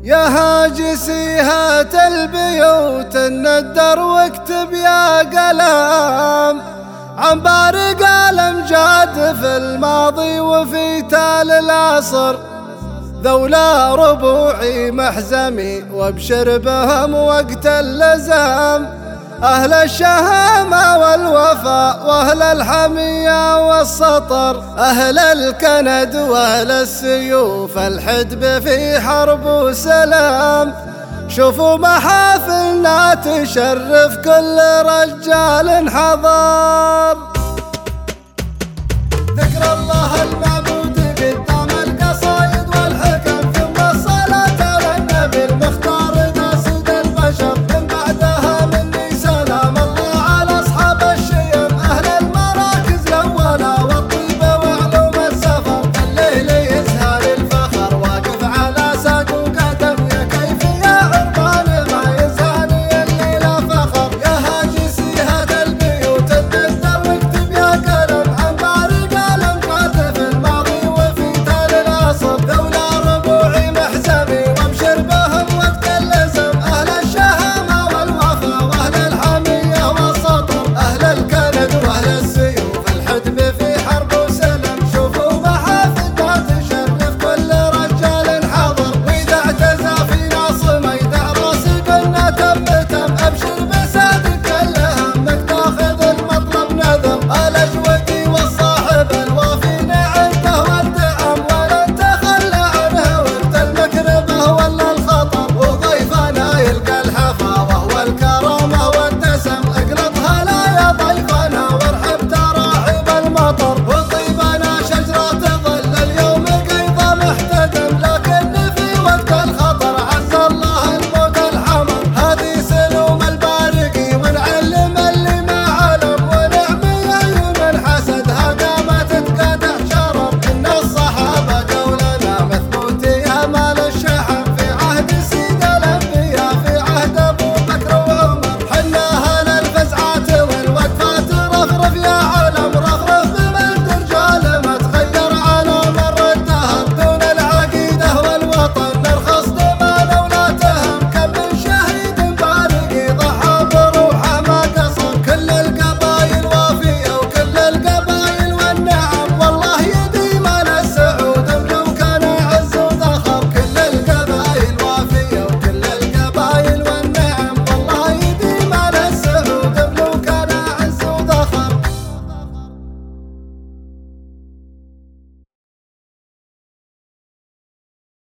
يا هاجسي هات البيوت الندر واكتب يا قلم عن بارق الأمجاد في الماضي وفي تال العصر، ذولا ربوعي محزمي وابشر بهم وقت اللزام، أهل الشهامة والوفاء وأهل الحمية والسطر، أهل الكند وأهل السيوف الحدب في حرب وسلام، شوفوا محافلنا تشرف كل رجال حضر. ذكر الله المعبود